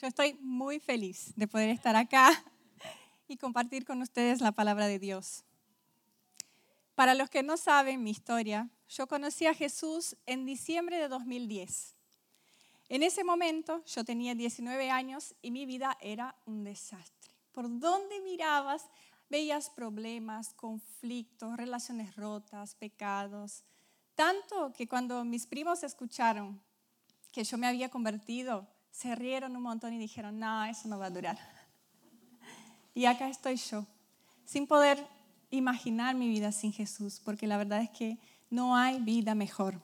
Yo estoy muy feliz de poder estar acá y compartir con ustedes la palabra de Dios. Para los que no saben mi historia, yo conocí a Jesús en diciembre de 2010. En ese momento yo tenía 19 años y mi vida era un desastre. Por donde mirabas, veías problemas, conflictos, relaciones rotas, pecados. Tanto que cuando mis primos escucharon que yo me había convertido, se rieron un montón y dijeron, no, eso no va a durar. Y acá estoy yo, sin poder imaginar mi vida sin Jesús, porque la verdad es que no hay vida mejor.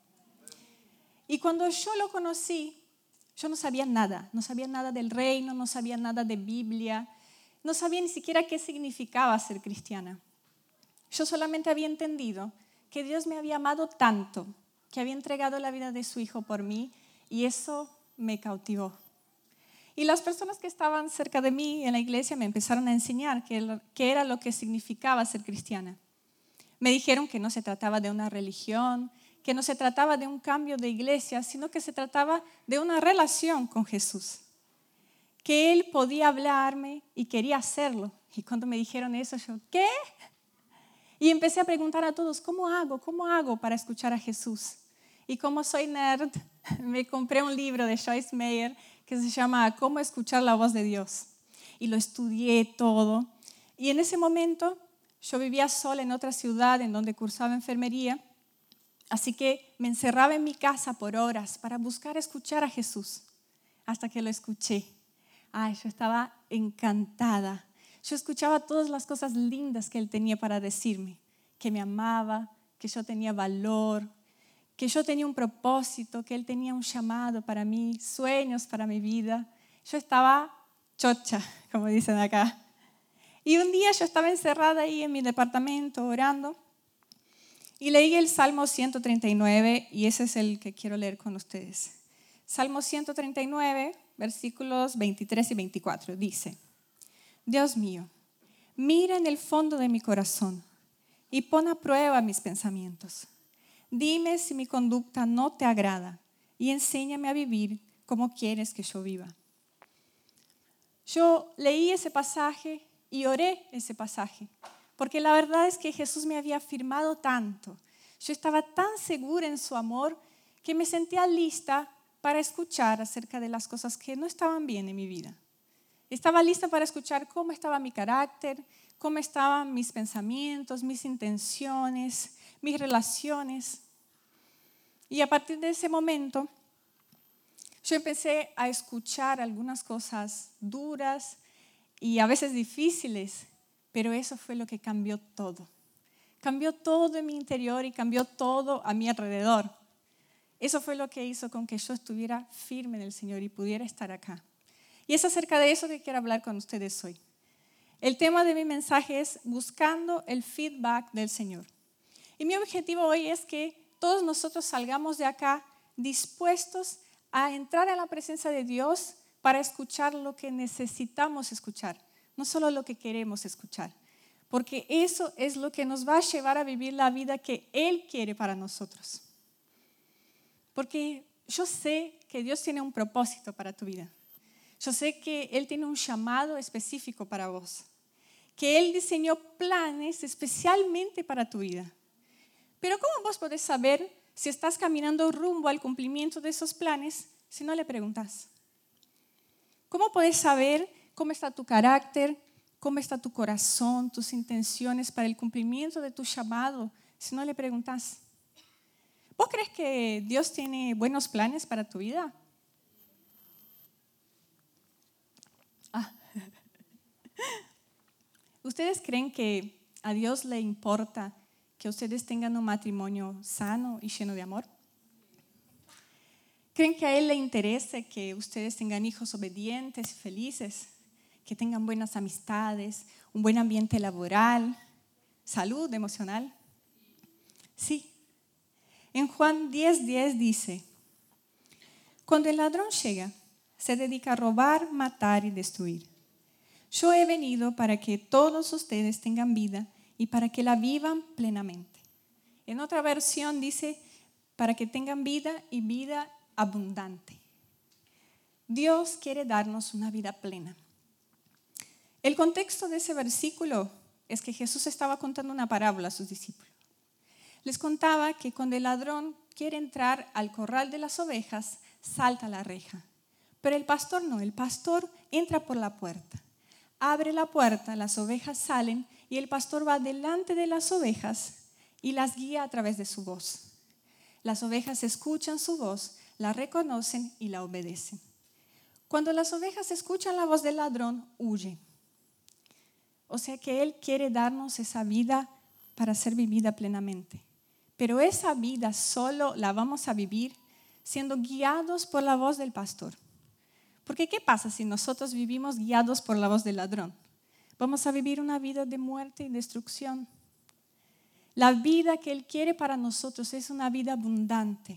Y cuando yo lo conocí, yo no sabía nada del reino, no sabía nada de Biblia, no sabía ni siquiera qué significaba ser cristiana. Yo solamente había entendido que Dios me había amado tanto, que había entregado la vida de su Hijo por mí, y eso me cautivó. Y las personas que estaban cerca de mí en la iglesia me empezaron a enseñar qué era lo que significaba ser cristiana. Me dijeron que no se trataba de una religión, que no se trataba de un cambio de iglesia, sino que se trataba de una relación con Jesús. Que Él podía hablarme y quería hacerlo. Y cuando me dijeron eso, yo, ¿qué? Y empecé a preguntar a todos, ¿cómo hago para escuchar a Jesús? Y como soy nerd, me compré un libro de Joyce Meyer que se llama Cómo escuchar la voz de Dios. Y lo estudié todo. Y en ese momento yo vivía sola en otra ciudad en donde cursaba enfermería. Así que me encerraba en mi casa por horas para buscar escuchar a Jesús. Hasta que lo escuché. Ay, yo estaba encantada. Yo escuchaba todas las cosas lindas que Él tenía para decirme. Que me amaba, que yo tenía valor, que yo tenía un propósito, que Él tenía un llamado para mí, sueños para mi vida. Yo estaba chocha, como dicen acá. Y un día yo estaba encerrada ahí en mi departamento orando y leí el Salmo 139 y ese es el que quiero leer con ustedes. Salmo 139, versículos 23 y 24, dice: Dios mío, mira en el fondo de mi corazón y pon a prueba mis pensamientos. Dime si mi conducta no te agrada y enséñame a vivir como quieres que yo viva. Yo leí ese pasaje y oré ese pasaje, porque la verdad es que Jesús me había afirmado tanto. Yo estaba tan segura en su amor que me sentía lista para escuchar acerca de las cosas que no estaban bien en mi vida. Estaba lista para escuchar cómo estaba mi carácter, cómo estaban mis pensamientos, mis intenciones, mis relaciones. Y a partir de ese momento, yo empecé a escuchar algunas cosas duras y a veces difíciles, pero eso fue lo que cambió todo. Cambió todo en mi interior y cambió todo a mi alrededor. Eso fue lo que hizo con que yo estuviera firme en el Señor y pudiera estar acá. Y es acerca de eso que quiero hablar con ustedes hoy. El tema de mi mensaje es buscando el feedback del Señor. Y mi objetivo hoy es que todos nosotros salgamos de acá dispuestos a entrar a la presencia de Dios para escuchar lo que necesitamos escuchar, no solo lo que queremos escuchar, porque eso es lo que nos va a llevar a vivir la vida que Él quiere para nosotros. Porque yo sé que Dios tiene un propósito para tu vida. Yo sé que Él tiene un llamado específico para vos, que Él diseñó planes especialmente para tu vida. Pero ¿cómo vos podés saber si estás caminando rumbo al cumplimiento de esos planes si no le preguntas? ¿Cómo podés saber cómo está tu carácter, cómo está tu corazón, tus intenciones para el cumplimiento de tu llamado si no le preguntas? ¿Vos crees que Dios tiene buenos planes para tu vida? ¿Ustedes creen que a Dios le importa que ustedes tengan un matrimonio sano y lleno de amor? ¿Creen que a Él le interese que ustedes tengan hijos obedientes y felices? Que tengan buenas amistades, un buen ambiente laboral, salud emocional. Sí. En Juan 10:10 dice: Cuando el ladrón llega, se dedica a robar, matar y destruir. Yo he venido para que todos ustedes tengan vida y para que la vivan plenamente. En otra versión dice, para que tengan vida y vida abundante. Dios quiere darnos una vida plena. El contexto de ese versículo es que Jesús estaba contando una parábola a sus discípulos. Les contaba que cuando el ladrón quiere entrar al corral de las ovejas, salta la reja. Pero el pastor no, el pastor entra por la puerta. Abre la puerta, las ovejas salen y el pastor va delante de las ovejas y las guía a través de su voz. Las ovejas escuchan su voz, la reconocen y la obedecen. Cuando las ovejas escuchan la voz del ladrón, huyen. O sea que Él quiere darnos esa vida para ser vivida plenamente. Pero esa vida solo la vamos a vivir siendo guiados por la voz del pastor. Porque ¿qué pasa si nosotros vivimos guiados por la voz del ladrón? Vamos a vivir una vida de muerte y destrucción. La vida que Él quiere para nosotros es una vida abundante.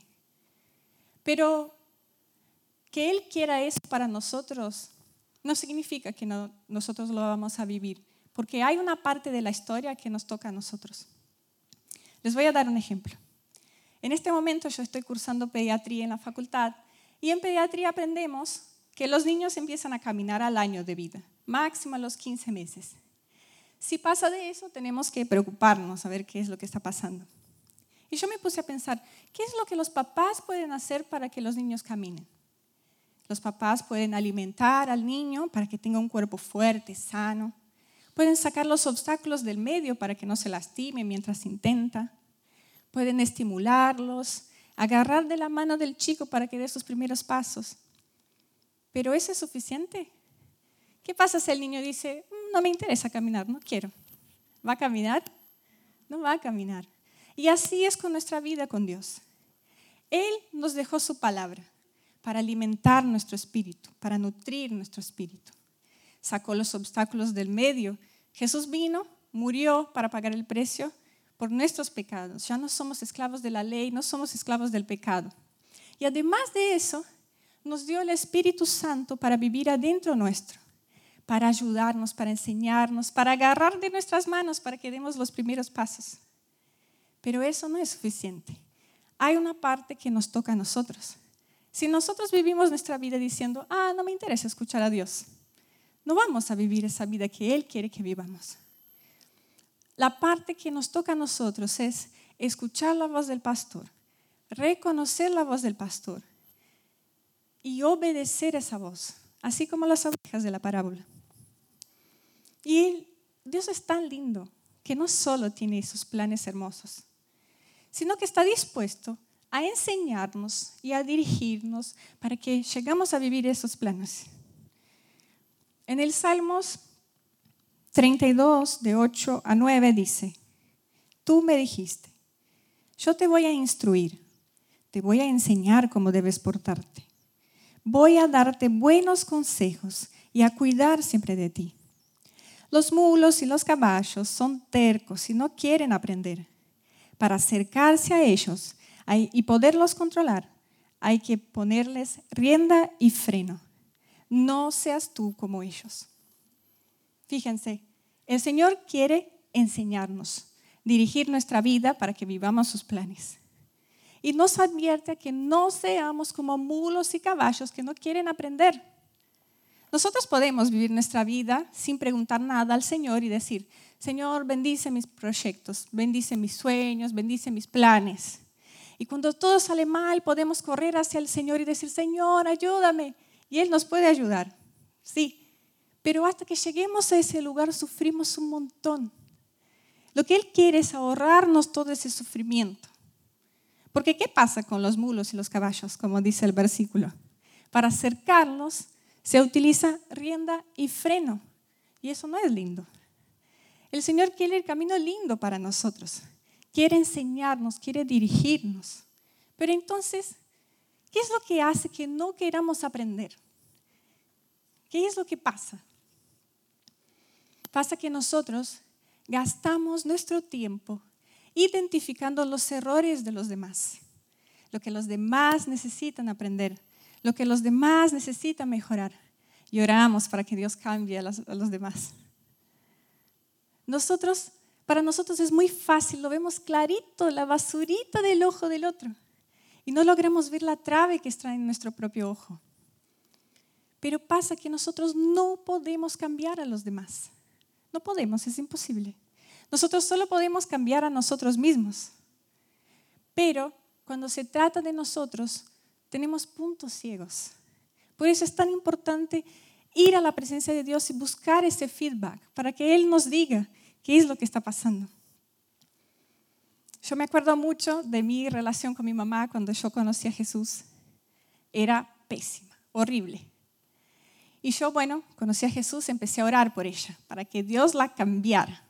Pero que Él quiera eso para nosotros no significa que nosotros lo vamos a vivir. Porque hay una parte de la historia que nos toca a nosotros. Les voy a dar un ejemplo. En este momento yo estoy cursando pediatría en la facultad y en pediatría aprendemos que los niños empiezan a caminar al año de vida, máximo a los 15 meses. Si pasa de eso, tenemos que preocuparnos a ver qué es lo que está pasando. Y yo me puse a pensar, ¿qué es lo que los papás pueden hacer para que los niños caminen? Los papás pueden alimentar al niño para que tenga un cuerpo fuerte, sano. Pueden sacar los obstáculos del medio para que no se lastime mientras intenta. Pueden estimularlos, agarrar de la mano del chico para que dé sus primeros pasos. ¿Pero eso es suficiente? ¿Qué pasa si el niño dice, no me interesa caminar, no quiero? ¿Va a caminar? No va a caminar. Y así es con nuestra vida con Dios. Él nos dejó su palabra para alimentar nuestro espíritu, para nutrir nuestro espíritu. Sacó los obstáculos del medio. Jesús vino, murió para pagar el precio por nuestros pecados. Ya no somos esclavos de la ley, no somos esclavos del pecado. Y además de eso, nos dio el Espíritu Santo para vivir adentro nuestro, para ayudarnos, para enseñarnos, para agarrar de nuestras manos para que demos los primeros pasos. Pero eso no es suficiente. Hay una parte que nos toca a nosotros. Si nosotros vivimos nuestra vida diciendo, no me interesa escuchar a Dios, no vamos a vivir esa vida que Él quiere que vivamos. La parte que nos toca a nosotros es escuchar la voz del pastor, reconocer la voz del pastor y obedecer esa voz, así como las ovejas de la parábola. Y Dios es tan lindo que no solo tiene esos planes hermosos, sino que está dispuesto a enseñarnos y a dirigirnos para que lleguemos a vivir esos planes. En el Salmos 32, de 8 a 9 dice, tú me dijiste, yo te voy a instruir, te voy a enseñar cómo debes portarte. Voy a darte buenos consejos y a cuidar siempre de ti. Los mulos y los caballos son tercos y no quieren aprender. Para acercarse a ellos y poderlos controlar, hay que ponerles rienda y freno. No seas tú como ellos. Fíjense, el Señor quiere enseñarnos, dirigir nuestra vida para que vivamos sus planes. Y nos advierte que no seamos como mulos y caballos que no quieren aprender. Nosotros podemos vivir nuestra vida sin preguntar nada al Señor y decir, Señor, bendice mis proyectos, bendice mis sueños, bendice mis planes. Y cuando todo sale mal, podemos correr hacia el Señor y decir, Señor, ayúdame. Y Él nos puede ayudar, sí. Pero hasta que lleguemos a ese lugar sufrimos un montón. Lo que Él quiere es ahorrarnos todo ese sufrimiento. Porque ¿qué pasa con los mulos y los caballos? Como dice el versículo. Para acercarlos se utiliza rienda y freno. Y eso no es lindo. El Señor quiere el camino lindo para nosotros. Quiere enseñarnos, quiere dirigirnos. Pero entonces, ¿qué es lo que hace que no queramos aprender? ¿Qué es lo que pasa? Pasa que nosotros gastamos nuestro tiempo identificando los errores de los demás, lo que los demás necesitan aprender, lo que los demás necesitan mejorar. Y oramos para que Dios cambie a los demás. Para nosotros es muy fácil, lo vemos clarito, la basurita del ojo del otro. Y no logramos ver la trave que está en nuestro propio ojo. Pero pasa que nosotros no podemos cambiar a los demás. No podemos, es imposible. Nosotros solo podemos cambiar a nosotros mismos. Pero cuando se trata de nosotros, tenemos puntos ciegos. Por eso es tan importante ir a la presencia de Dios y buscar ese feedback para que Él nos diga qué es lo que está pasando. Yo me acuerdo mucho de mi relación con mi mamá cuando yo conocí a Jesús. Era pésima, horrible. Y yo, conocí a Jesús, empecé a orar por ella, para que Dios la cambiara.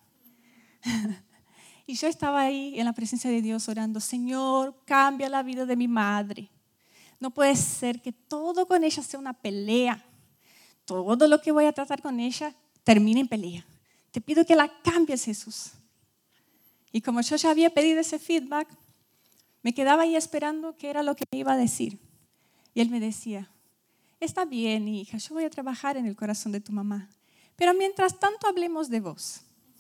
Y yo estaba ahí en la presencia de Dios orando, Señor, cambia la vida de mi madre. No puede ser que todo con ella sea una pelea. Todo lo que voy a tratar con ella termine en pelea. Te pido que la cambies, Jesús. Y como yo ya había pedido ese feedback, me quedaba ahí esperando qué era lo que me iba a decir. Y Él me decía, está bien, hija, yo voy a trabajar en el corazón de tu mamá. Pero mientras tanto hablemos de vos.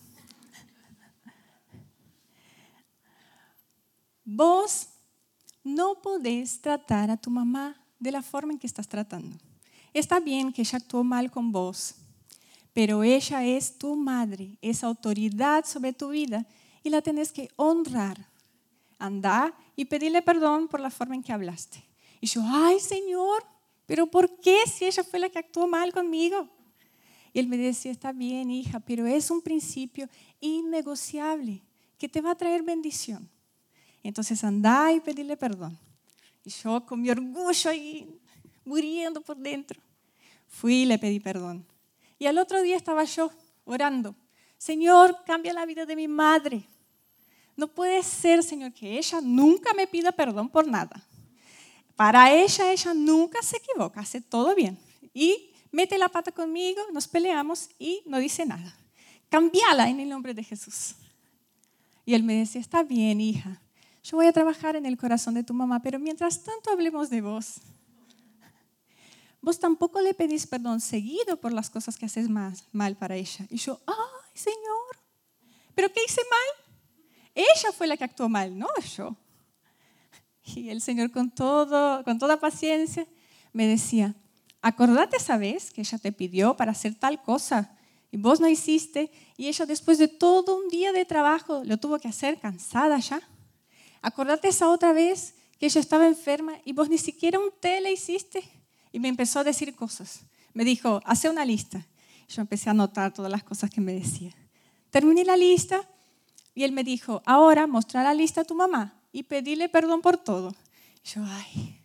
Vos no podés tratar a tu mamá de la forma en que estás tratando. Está bien que ella actuó mal con vos, pero ella es tu madre, es autoridad sobre tu vida y la tenés que honrar. Andá y pedirle perdón por la forma en que hablaste. Y yo, ay Señor, ¿pero por qué si ella fue la que actuó mal conmigo? Y Él me decía, está bien hija, pero es un principio innegociable que te va a traer bendición. Entonces andá y pedirle perdón. Y yo con mi orgullo ahí muriendo por dentro, fui y le pedí perdón. Y al otro día estaba yo orando, Señor, cambia la vida de mi madre. No puede ser, Señor, que ella nunca me pida perdón por nada. Para ella nunca se equivoca, hace todo bien. Y mete la pata conmigo, nos peleamos y no dice nada. Cámbiala en el nombre de Jesús. Y Él me decía, está bien, hija. Yo voy a trabajar en el corazón de tu mamá, pero mientras tanto hablemos de vos. Vos tampoco le pedís perdón seguido por las cosas que haces mal para ella. Y yo, ay, Señor, ¿pero qué hice mal? Ella fue la que actuó mal, no yo. Y el Señor con toda paciencia me decía, acordate esa vez que ella te pidió para hacer tal cosa y vos no hiciste y ella después de todo un día de trabajo lo tuvo que hacer cansada ya. Acordate esa otra vez que ella estaba enferma y vos ni siquiera un té le hiciste. Y me empezó a decir cosas. Me dijo, hace una lista. Yo empecé a anotar todas las cosas que me decía. Terminé la lista y él me dijo, ahora mostra la lista a tu mamá y pedirle perdón por todo. Y yo, ay,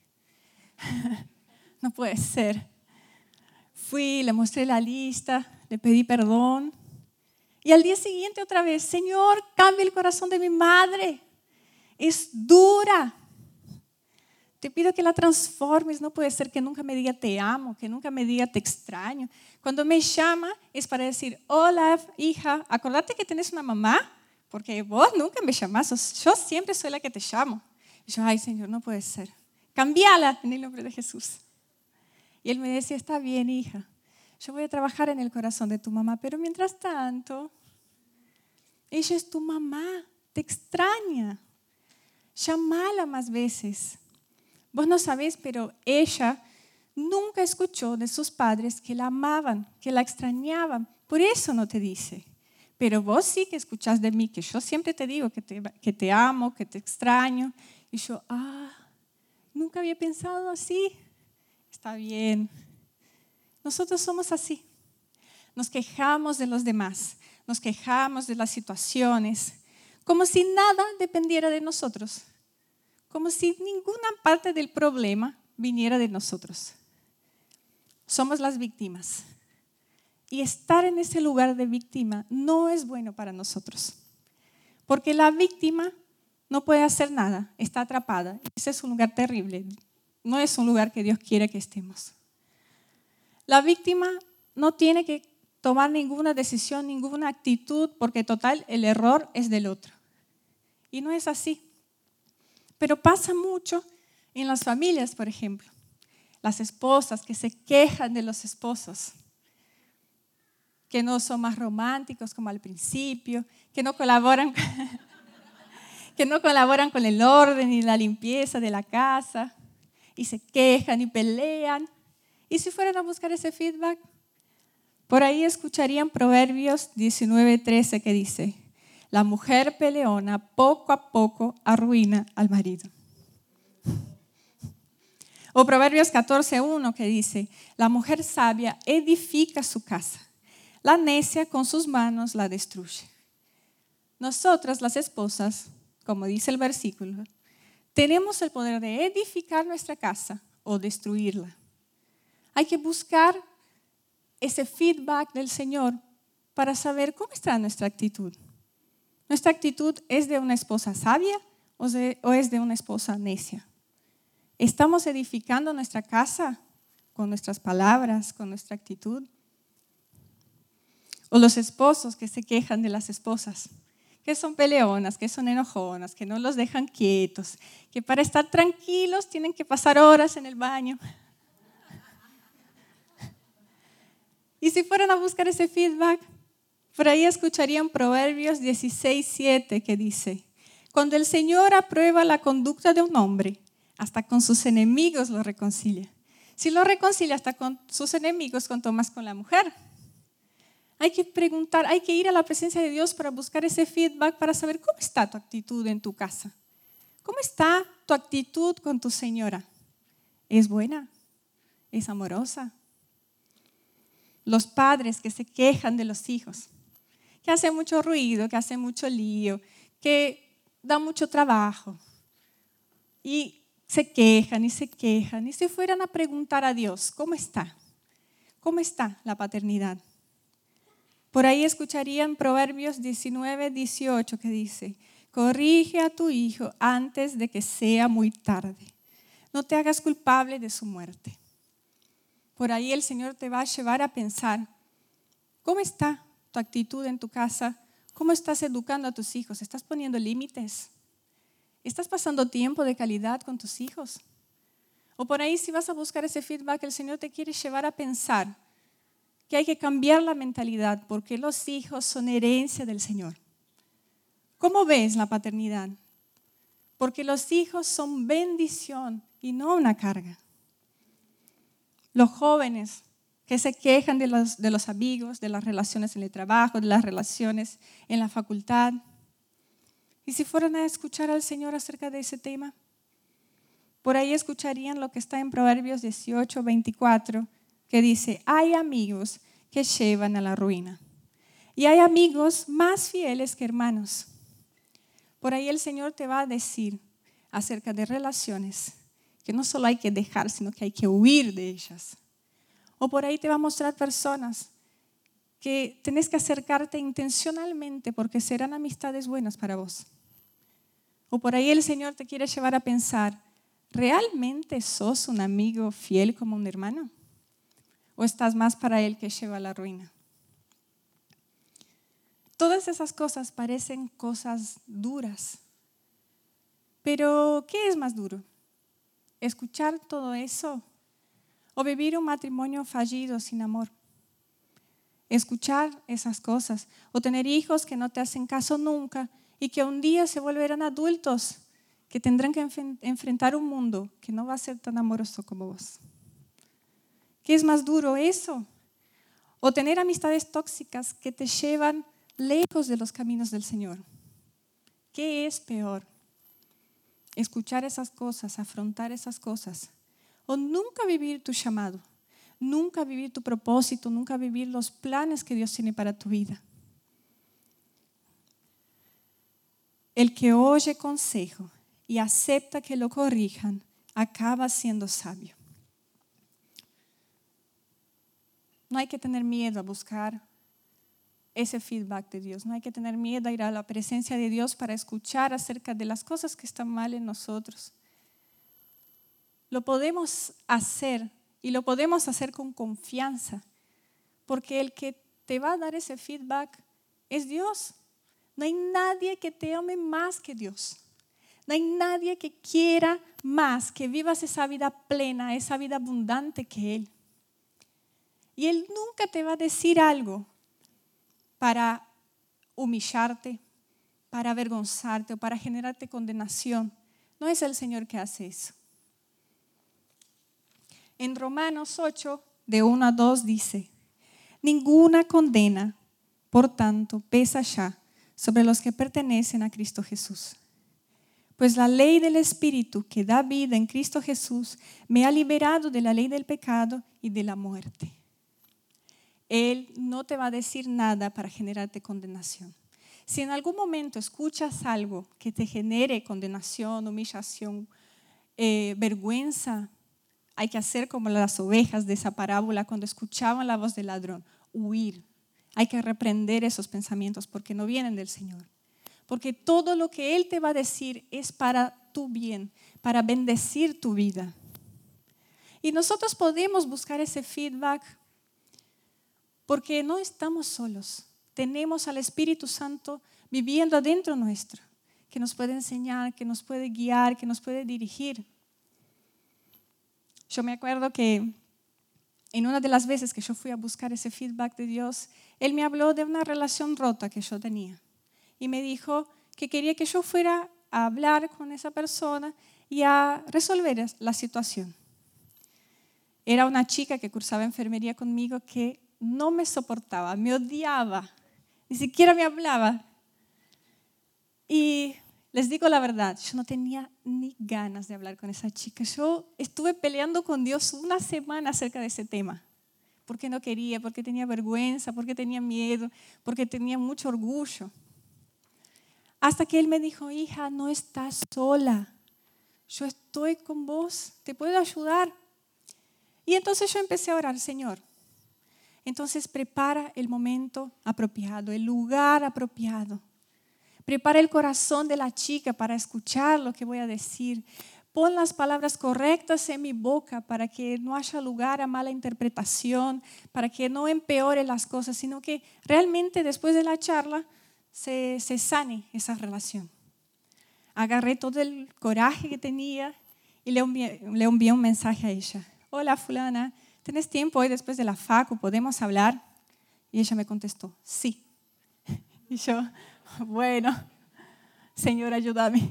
no puede ser. Fui, le mostré la lista, le pedí perdón. Y al día siguiente otra vez, Señor, cambia el corazón de mi madre. Es dura. Te pido que la transformes. No puede ser que nunca me diga te amo, que nunca me diga te extraño. Cuando me llama es para decir, hola hija, acordate que tenés una mamá, porque vos nunca me llamás, yo siempre soy la que te llamo. Y yo, ay Señor, no puede ser. Cámbiala en el nombre de Jesús. Y Él me decía, está bien hija, yo voy a trabajar en el corazón de tu mamá, pero mientras tanto, ella es tu mamá, te extraña. Llámala más veces. Vos no sabés, pero ella nunca escuchó de sus padres que la amaban, que la extrañaban. Por eso no te dice. Pero vos sí que escuchás de mí, que yo siempre te digo que te amo, que te extraño. Y yo, nunca había pensado así. Está bien. Nosotros somos así. Nos quejamos de los demás, nos quejamos de las situaciones, como si nada dependiera de nosotros. Como si ninguna parte del problema viniera de nosotros. Somos las víctimas. Y estar en ese lugar de víctima no es bueno para nosotros. Porque la víctima no puede hacer nada, está atrapada. Ese es un lugar terrible. No es un lugar que Dios quiere que estemos. La víctima no tiene que tomar ninguna decisión, ninguna actitud, porque total, el error es del otro. Y no es así. Pero pasa mucho en las familias, por ejemplo. Las esposas que se quejan de los esposos, que no son más románticos como al principio, que no colaboran con el orden y la limpieza de la casa, y se quejan y pelean. ¿Y si fueran a buscar ese feedback? Por ahí escucharían Proverbios 19:13 que dice, la mujer peleona poco a poco arruina al marido. O Proverbios 14:1 que dice, la mujer sabia edifica su casa, la necia con sus manos la destruye. Nosotras las esposas, como dice el versículo, tenemos el poder de edificar nuestra casa o destruirla. Hay que buscar ese feedback del Señor para saber cómo está nuestra actitud. ¿Nuestra actitud es de una esposa sabia o es de una esposa necia? ¿Estamos edificando nuestra casa con nuestras palabras, con nuestra actitud? O los esposos que se quejan de las esposas, que son peleonas, que son enojonas, que no los dejan quietos, que para estar tranquilos tienen que pasar horas en el baño. Y si fueran a buscar ese feedback, por ahí escucharían Proverbios 16:7 que dice, cuando el Señor aprueba la conducta de un hombre, hasta con sus enemigos lo reconcilia. Si lo reconcilia hasta con sus enemigos, cuanto más con la mujer. Hay que preguntar, hay que ir a la presencia de Dios para buscar ese feedback, para saber cómo está tu actitud en tu casa. ¿Cómo está tu actitud con tu señora? ¿Es buena? ¿Es amorosa? Los padres que se quejan de los hijos, que hacen mucho ruido, que hacen mucho lío, que dan mucho trabajo y se quejan y se quejan. Y si fueran a preguntar a Dios, ¿cómo está? ¿Cómo está la paternidad? Por ahí escucharían Proverbios 19:18 que dice, corrige a tu hijo antes de que sea muy tarde. No te hagas culpable de su muerte. Por ahí el Señor te va a llevar a pensar, ¿cómo está tu actitud en tu casa? ¿Cómo estás educando a tus hijos? ¿Estás poniendo límites? ¿Estás pasando tiempo de calidad con tus hijos? O por ahí si vas a buscar ese feedback, el Señor te quiere llevar a pensar que hay que cambiar la mentalidad porque los hijos son herencia del Señor. ¿Cómo ves la paternidad? Porque los hijos son bendición y no una carga. Los jóvenes que se quejan de los amigos, de las relaciones en el trabajo, de las relaciones en la facultad. ¿Y si fueran a escuchar al Señor acerca de ese tema? Por ahí escucharían lo que está en Proverbios 18:24, que dice, hay amigos que llevan a la ruina y hay amigos más fieles que hermanos. Por ahí el Señor te va a decir acerca de relaciones que no solo hay que dejar, sino que hay que huir de ellas. O por ahí te va a mostrar personas que tenés que acercarte intencionalmente porque serán amistades buenas para vos. O por ahí el Señor te quiere llevar a pensar, ¿realmente sos un amigo fiel como un hermano? ¿O estás más para Él que lleva a la ruina? Todas esas cosas parecen cosas duras. Pero, ¿qué es más duro? ¿Escuchar todo eso o vivir un matrimonio fallido sin amor? Escuchar esas cosas o tener hijos que no te hacen caso nunca y que un día se volverán adultos que tendrán que enfrentar un mundo que no va a ser tan amoroso como vos. ¿Qué es más duro eso? O tener amistades tóxicas que te llevan lejos de los caminos del Señor. ¿Qué es peor? Escuchar esas cosas, afrontar esas cosas, o nunca vivir tu llamado, nunca vivir tu propósito, nunca vivir los planes que Dios tiene para tu vida. El que oye consejo y acepta que lo corrijan, acaba siendo sabio. No hay que tener miedo a buscar ese feedback de Dios. No hay que tener miedo a ir a la presencia de Dios para escuchar acerca de las cosas que están mal en nosotros. Lo podemos hacer y lo podemos hacer con confianza, porque el que te va a dar ese feedback es Dios. No hay nadie que te ame más que Dios. No hay nadie que quiera más que vivas esa vida plena, esa vida abundante que Él. Y Él nunca te va a decir algo para humillarte, para avergonzarte o para generarte condenación. No es el Señor que hace eso. En Romanos 8, de 1 a 2 dice: ninguna condena, por tanto, pesa ya sobre los que pertenecen a Cristo Jesús. Pues la ley del Espíritu que da vida en Cristo Jesús me ha liberado de la ley del pecado y de la muerte. Él no te va a decir nada para generarte condenación. Si en algún momento escuchas algo que te genere condenación, humillación, vergüenza, hay que hacer como las ovejas de esa parábola cuando escuchaban la voz del ladrón, huir. Hay que reprender esos pensamientos porque no vienen del Señor. Porque todo lo que Él te va a decir es para tu bien, para bendecir tu vida. Y nosotros podemos buscar ese feedback porque no estamos solos. Tenemos al Espíritu Santo viviendo adentro nuestro, que nos puede enseñar, que nos puede guiar, que nos puede dirigir. Yo me acuerdo que en una de las veces que yo fui a buscar ese feedback de Dios, Él me habló de una relación rota que yo tenía. Y me dijo que quería que yo fuera a hablar con esa persona y a resolver la situación. Era una chica que cursaba enfermería conmigo que no me soportaba, me odiaba, ni siquiera me hablaba. Y les digo la verdad, yo no tenía ni ganas de hablar con esa chica. Yo estuve peleando con Dios una semana acerca de ese tema. Porque no quería, porque tenía vergüenza, porque tenía miedo, porque tenía mucho orgullo. Hasta que Él me dijo: hija, no estás sola. Yo estoy con vos, te puedo ayudar. Y entonces yo empecé a orar: Señor, entonces prepara el momento apropiado, el lugar apropiado. Prepara el corazón de la chica para escuchar lo que voy a decir. Pon las palabras correctas en mi boca para que no haya lugar a mala interpretación, para que no empeore las cosas, sino que realmente después de la charla se sane esa relación. Agarré todo el coraje que tenía y le envié un mensaje a ella. Hola fulana, ¿tenés tiempo hoy después de la facu? ¿Podemos hablar? Y ella me contestó, sí. Y yo, bueno, Señor, ayúdame.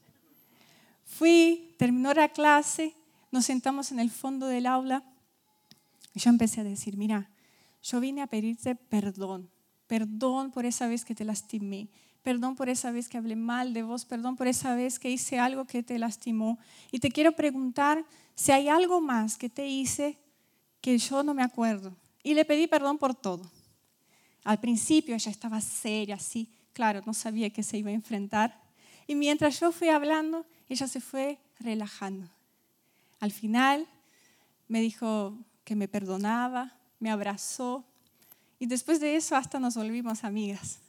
Terminó la clase, nos sentamos en el fondo del aula y yo empecé a decir: mira, yo vine a pedirte perdón. Perdón por esa vez que te lastimé. Perdón por esa vez que hablé mal de vos. Perdón por esa vez que hice algo que te lastimó. Y te quiero preguntar si hay algo más que te hice que yo no me acuerdo. Y le pedí perdón por todo. Al principio ella estaba seria, así. Claro, no sabía que se iba a enfrentar. Y mientras yo fui hablando, ella se fue relajando. Al final me dijo que me perdonaba, me abrazó. Y después de eso hasta nos volvimos amigas.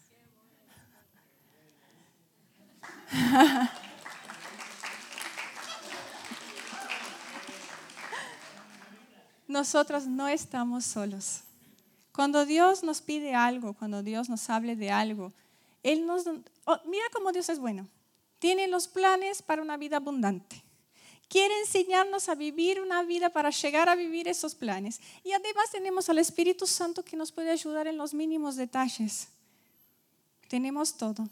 Nosotros no estamos solos. Cuando Dios nos pide algo, cuando Dios nos hable de algo, mira cómo Dios es bueno. Tiene los planes para una vida abundante. Quiere enseñarnos a vivir una vida para llegar a vivir esos planes. Y además tenemos al Espíritu Santo que nos puede ayudar en los mínimos detalles. Tenemos todo.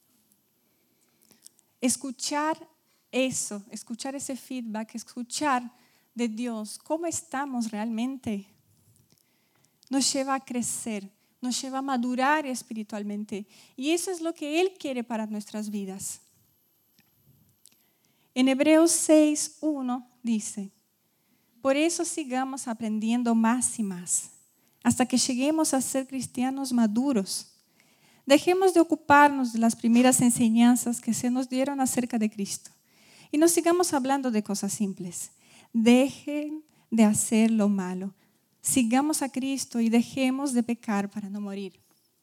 Escuchar eso, escuchar ese feedback, escuchar de Dios cómo estamos realmente, nos lleva a crecer, nos lleva a madurar espiritualmente. Y eso es lo que Él quiere para nuestras vidas. En Hebreos 6:1 dice: por eso sigamos aprendiendo más y más, hasta que lleguemos a ser cristianos maduros. Dejemos de ocuparnos de las primeras enseñanzas que se nos dieron acerca de Cristo y no sigamos hablando de cosas simples. Dejen de hacer lo malo. Sigamos a Cristo y dejemos de pecar para no morir.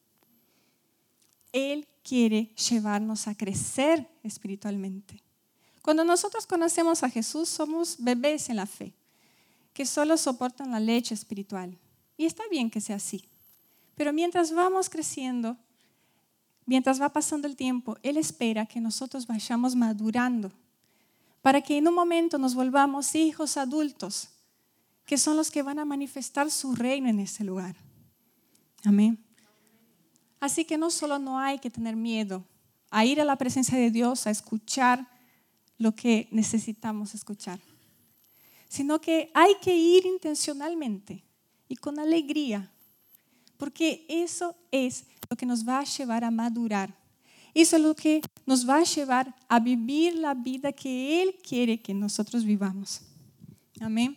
Él quiere llevarnos a crecer espiritualmente. Cuando nosotros conocemos a Jesús, somos bebés en la fe, que solo soportan la leche espiritual. Y está bien que sea así. Pero mientras vamos creciendo, mientras va pasando el tiempo, Él espera que nosotros vayamos madurando para que en un momento nos volvamos hijos adultos, que son los que van a manifestar su reino en este lugar. Amén. Así que no solo no hay que tener miedo a ir a la presencia de Dios, a escuchar lo que necesitamos escuchar, sino que hay que ir intencionalmente y con alegría, porque eso es lo que nos va a llevar a madurar. Eso es lo que nos va a llevar a vivir la vida que Él quiere que nosotros vivamos. Amén.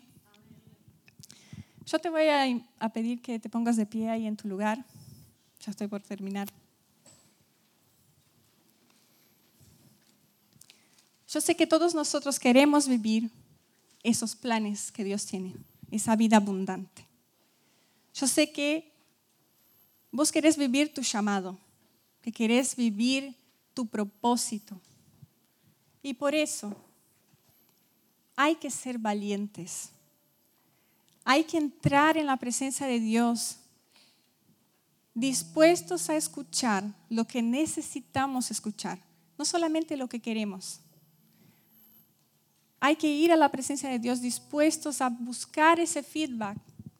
Yo te voy a pedir que te pongas de pie ahí en tu lugar. Ya estoy por terminar. Yo sé que todos nosotros queremos vivir esos planes que Dios tiene, esa vida abundante. Yo sé que vos querés vivir tu llamado, que querés vivir tu propósito. Y por eso hay que ser valientes. Hay que entrar en la presencia de Dios, dispuestos a escuchar lo que necesitamos escuchar, no solamente lo que queremos. Hay que ir a la presencia de Dios dispuestos a buscar ese feedback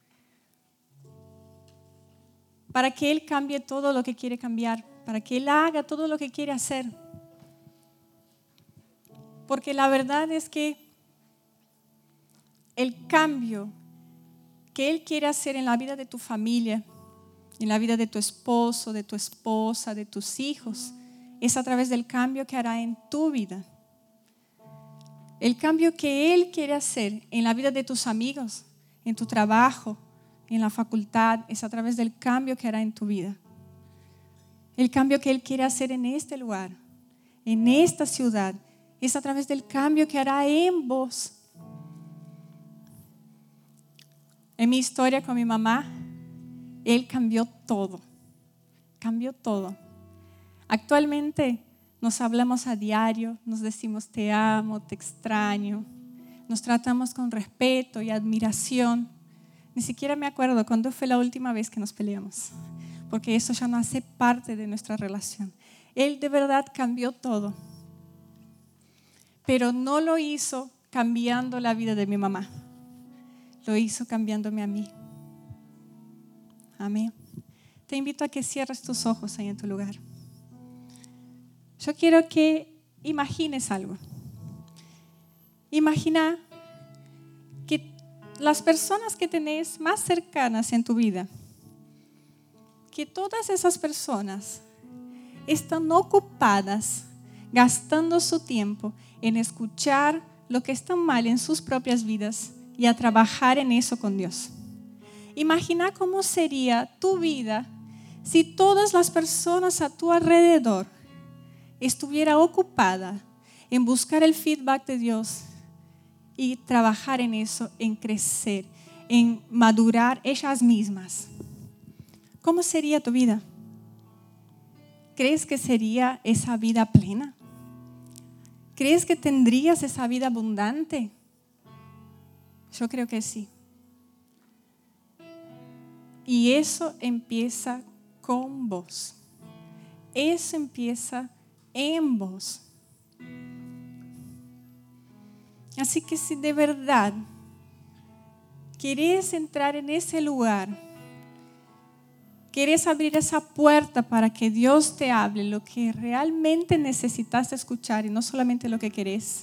para que Él cambie todo lo que quiere cambiar, para que Él haga todo lo que quiere hacer. Porque la verdad es que el cambio que Él quiere hacer en la vida de tu familia, en la vida de tu esposo, de tu esposa, de tus hijos, es a través del cambio que hará en tu vida. El cambio que Él quiere hacer en la vida de tus amigos, en tu trabajo, en la facultad, es a través del cambio que hará en tu vida. El cambio que Él quiere hacer en este lugar, en esta ciudad, es a través del cambio que hará en vos. En mi historia con mi mamá, Él cambió todo. Cambió todo. Actualmente nos hablamos a diario, nos decimos te amo, te extraño. Nos tratamos con respeto y admiración. Ni siquiera me acuerdo cuándo fue la última vez que nos peleamos, porque eso ya no hace parte de nuestra relación. Él de verdad cambió todo, pero no lo hizo cambiando la vida de mi mamá. Lo hizo cambiándome a mí. Amén. Te invito a que cierres tus ojos ahí en tu lugar. Yo quiero que imagines algo. Imagina que las personas que tenés más cercanas en tu vida, que todas esas personas están ocupadas gastando su tiempo en escuchar lo que está mal en sus propias vidas y a trabajar en eso con Dios. Imagina cómo sería tu vida si todas las personas a tu alrededor estuviera ocupada en buscar el feedback de Dios y trabajar en eso, en crecer, en madurar ellas mismas. ¿Cómo sería tu vida? ¿Crees que sería esa vida plena? ¿Crees que tendrías esa vida abundante? Yo creo que sí. Y eso empieza con vos. Eso empieza en vos. Así que si de verdad querés entrar en ese lugar, querés abrir esa puerta para que Dios te hable lo que realmente necesitas escuchar y no solamente lo que querés,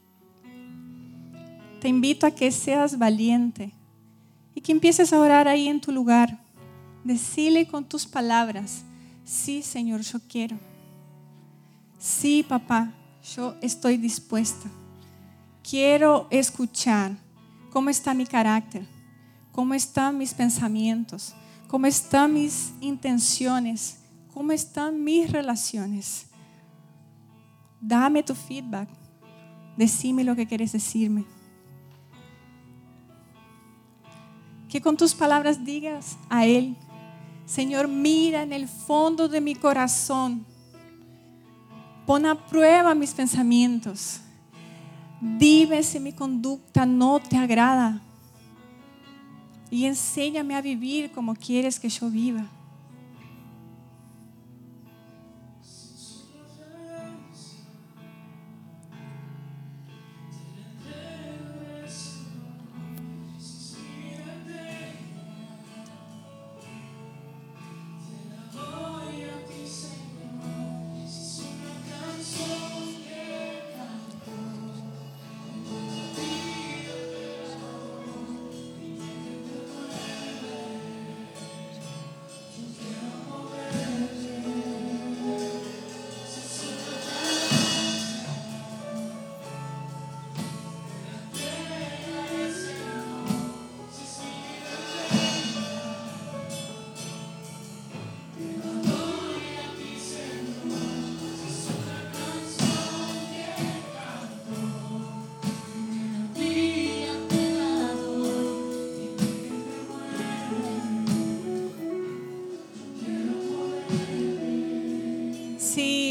te invito a que seas valiente y que empieces a orar ahí en tu lugar. Decile con tus palabras: sí, Señor, yo quiero. Sí, papá, yo estoy dispuesta. Quiero escuchar cómo está mi carácter, cómo están mis pensamientos, cómo están mis intenciones, cómo están mis relaciones. Dame tu feedback. Decime lo que quieres decirme. Que con tus palabras digas a Él: Señor, mira en el fondo de mi corazón. Pon a prueba mis pensamientos. Dime si mi conducta no te agrada. Y enséñame a vivir como quieres que yo viva.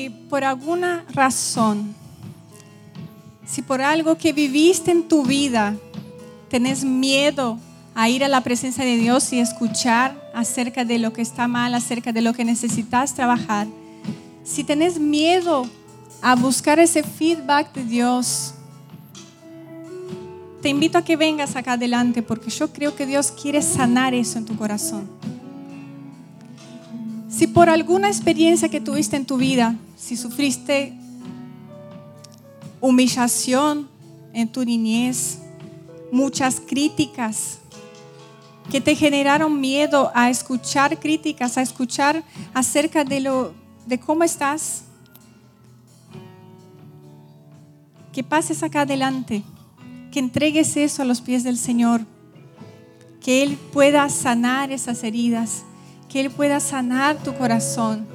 si por alguna razón, si por algo que viviste en tu vida, tenés miedo a ir a la presencia de Dios y escuchar acerca de lo que está mal, acerca de lo que necesitas trabajar, si tenés miedo a buscar ese feedback de Dios, te invito a que vengas acá adelante, porque yo creo que Dios quiere sanar eso en tu corazón. Si por alguna experiencia que tuviste en tu vida, si sufriste humillación en tu niñez, muchas críticas que te generaron miedo a escuchar críticas, a escuchar acerca de cómo estás, que pases acá adelante, que entregues eso a los pies del Señor, que Él pueda sanar esas heridas, que Él pueda sanar tu corazón.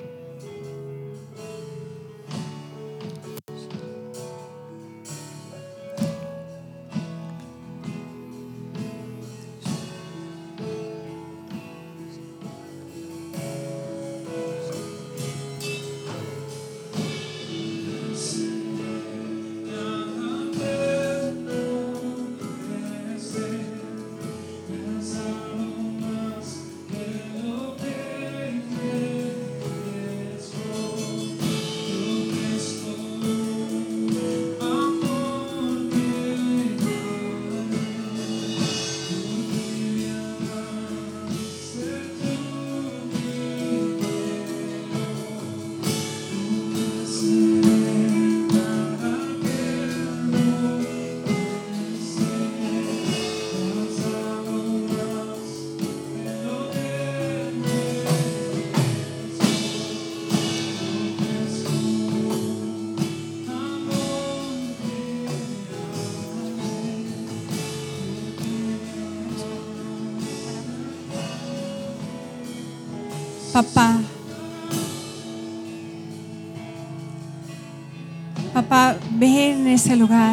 Papá, ven en ese lugar.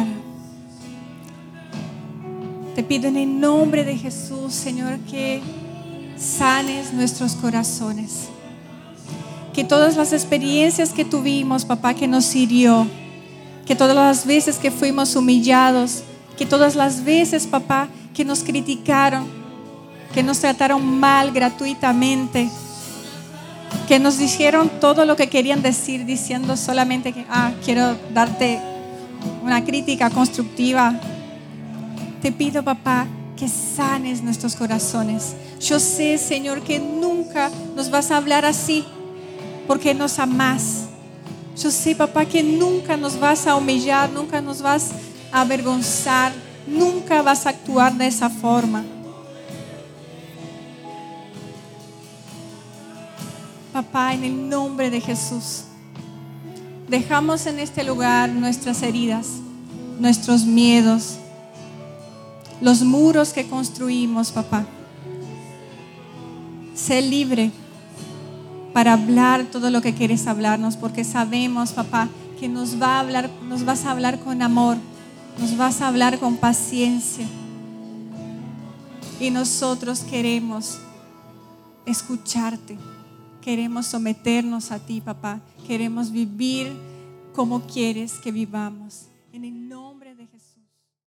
Te pido en el nombre de Jesús, Señor, que sanes nuestros corazones. Que todas las experiencias que tuvimos, papá, que nos hirió, que todas las veces que fuimos humillados, que todas las veces, papá, que nos criticaron, que nos trataron mal gratuitamente, que nos dijeron todo lo que querían decir, diciendo solamente que quiero darte una crítica constructiva. Te pido, papá, que sanes nuestros corazones. Yo sé, Señor, que nunca nos vas a hablar así, porque nos amás. Yo sé, papá, que nunca nos vas a humillar, nunca nos vas a avergonzar, nunca vas a actuar de esa forma. Papá, en el nombre de Jesús, dejamos en este lugar nuestras heridas, nuestros miedos, los muros que construimos, papá. Sé libre para hablar todo lo que quieres hablarnos, porque sabemos, papá, que nos vas a hablar con amor, nos vas a hablar con paciencia. Y nosotros queremos escucharte. Queremos someternos a ti, papá. Queremos vivir como quieres que vivamos. En el